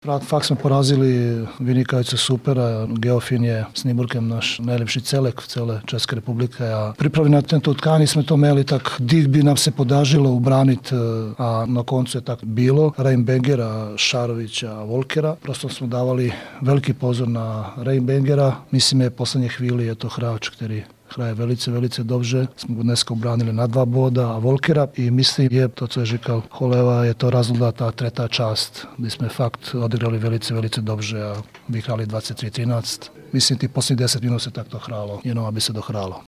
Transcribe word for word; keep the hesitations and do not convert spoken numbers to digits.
Fakt smo porazili Vinikavicu Supera, Geofin je s Niburkem naš najlepši celek v cele Česke republike, a pripravi na tento utkani smo to imeli tak, di bi nam se podažilo ubraniti, a na koncu je tak bilo. Reinbengera, Šarovića, Volkera. Prosto smo davali veliki pozor na Reinbengera. Mislim je poslednje hvili je to hráč, který hraje velice, velice dobře. Smo go dneska obranili na dva boda a Volkera i mislim je to, co je říkal Holeva, je to razloga ta treta čast, gdje smo fakt odigrali velice, velice dobře a vyhrali dvadeset tri trinaest. Mislim ti posljednjih deset minut se takto hralo, jenom aby se dohralo.